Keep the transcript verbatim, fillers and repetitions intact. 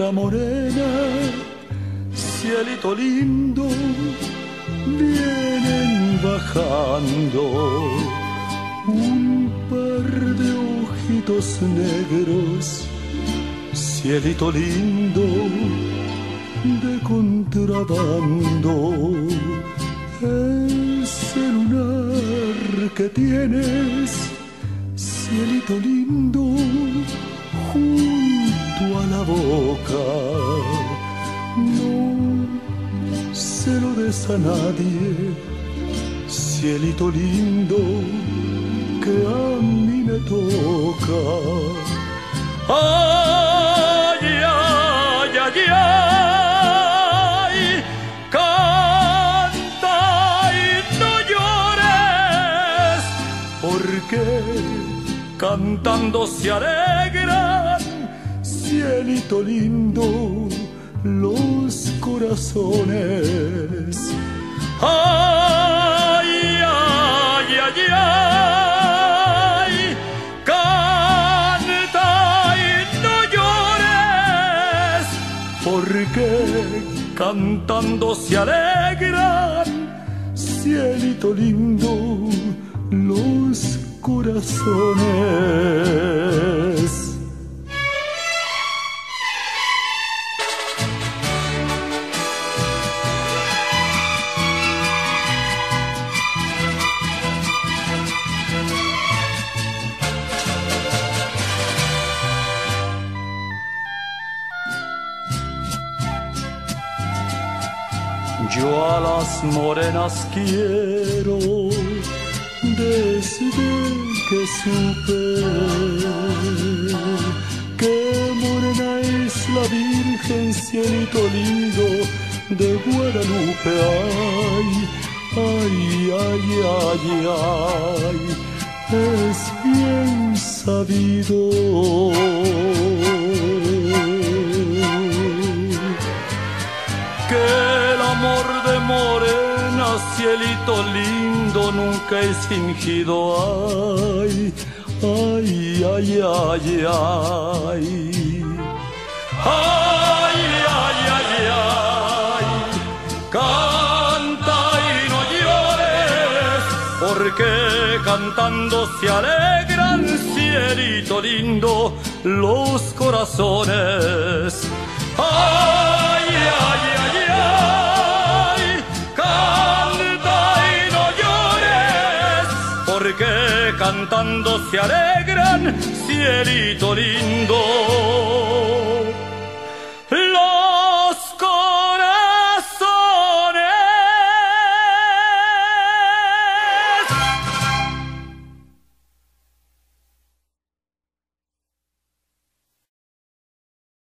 luna morena, cielito lindo, vienen bajando un par de ojitos negros, cielito lindo de contrabando. Ese lunar que tienes, cielito lindo, junto a la boca, no se lo des a nadie, cielito lindo, que a mí me toca. Ay, ay, ay, ay, canta y no llores, porque cantando se alegran, cielito lindo, los corazones. Ay, ay, ay, ay, canta y no llores, porque cantando se alegran, cielito lindo, los corazones. Yo a las morenas quiero desde que supe que morena es la Virgen, cielito lindo de Guadalupe. Ay, ay, ay, ay, ay, es bien sabido que el amor de morena, cielito lindo, nunca es fingido. Ay, ay, ay, ay, ay, ay, ay, ay, ay, canta y no llores, porque cantando se alegran, cielito lindo, los corazones. Ay, ay, ay, ay, canta y no llores, porque cantando se alegran, cielito lindo.